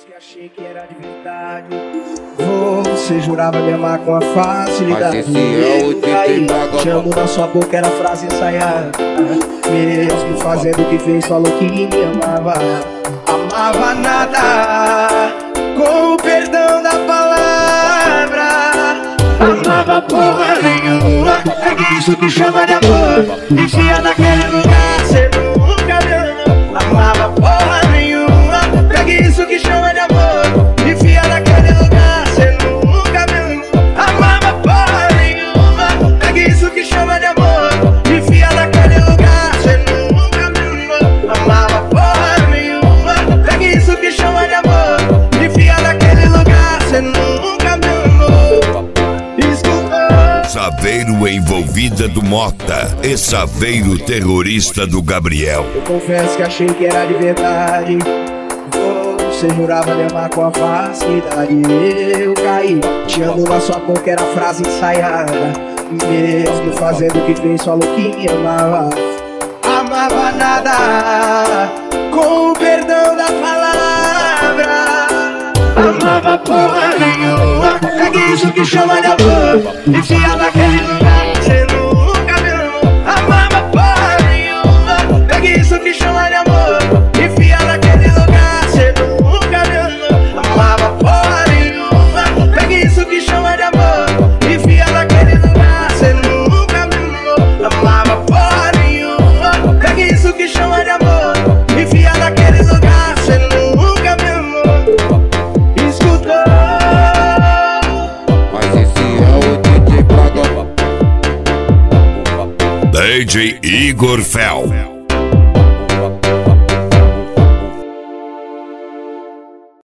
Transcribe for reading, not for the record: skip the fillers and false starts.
confesso que achei que era de verdade. Você jurava me amar com a facilidade. Mas esse é o DJ Paga. Te amo na sua boca, era frase ensaiada. Mesmo fazendo o que fez, falou que me amava. Amava nada, com o perdão da palavra. Amava porra nenhuma, é que isso que chama de amor. Enfia naquele lugar, cê nunca viu. Amava porra nenhuma, é que isso que chama de amor. Enfia naquele lugar, cê nunca viu. Amava porra nenhuma, é que isso que chama de amor. Enfia naquele lugar, cê nunca viu. Amava porra nenhuma, é que isso que chama de amor. Enfia naquele lugar, cê nunca viu. Saveiro envolvida do Mota e Saveiro terrorista do Gabriel. Eu confesso que achei que era de verdade. Você jurava me amar com a facilidade. Eu caí, te amo na sua boca, era frase ensaiada. Mesmo fazendo o que fez, falou que me amava. Amava nada, com o perdão da palavra. Amava porra nenhuma, é que isso que chama de amor. Enfia naquele lugar, cê nunca viu. Amava porra nenhuma, é que isso que chama de amor. Enfia naquele lugar, cê nunca viu. Amava porra nenhuma, é que isso que chama de amor. Enfia naquele lugar, cê nunca viu. Amava porra nenhuma, é que isso que chama de amor. Enfia naquele lugar, cê nunca viu. Mas esse é o DJ Paga. DJ Igor Fel.